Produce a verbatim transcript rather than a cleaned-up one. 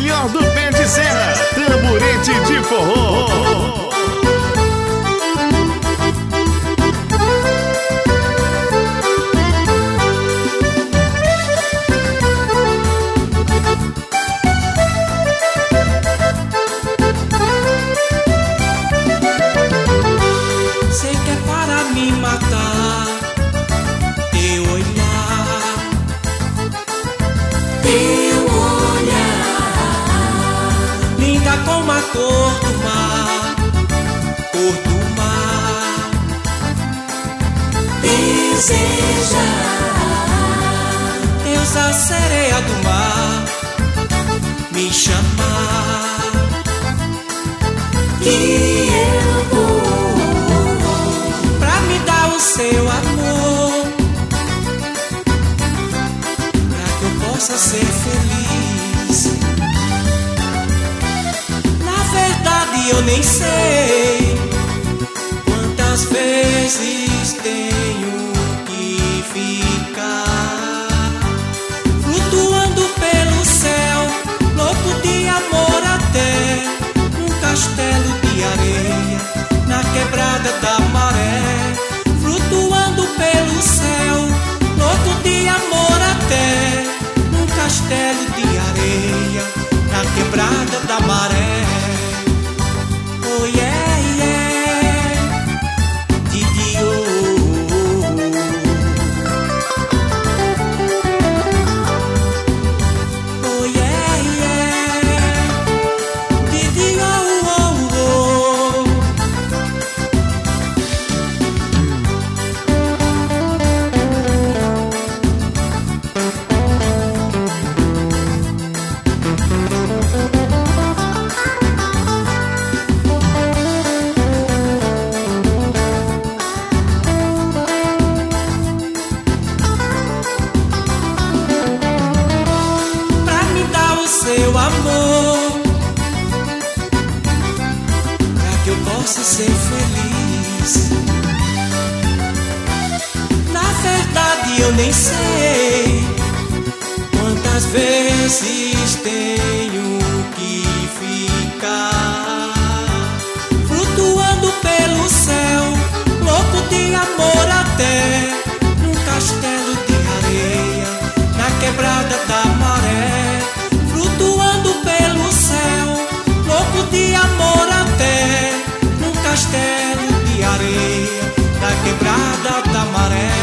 melhor do pé de serra, tamborete de forró. Sei que é para me matar, teu olhar, teu olhar, linda como a cor do mar, cor do mar, desejar, deusa sereia do mar, me chamar, que eu vou pra me dar o seu amor, pra que eu possa ser feliz. Na verdade eu nem sei quantas vezes tenho que ficar flutuando pelo céu, louco de amor até um castelo de areia na quebrada da maré, flutuando pelo céu, louco de amor até um castelo de areia na quebrada da maré. Oh yeah, yeah, Didi, oh, oh, oh yeah, yeah, Didi, oh, oh, oh. Pra me dar o seu amor, pra que eu possa ser feliz. Na verdade eu nem sei quantas vezes tenho que ficar flutuando pelo céu, louco de amor até num castelo de areia na quebrada da maré, flutuando pelo céu, louco de amor até num castelo de areia na quebrada da maré.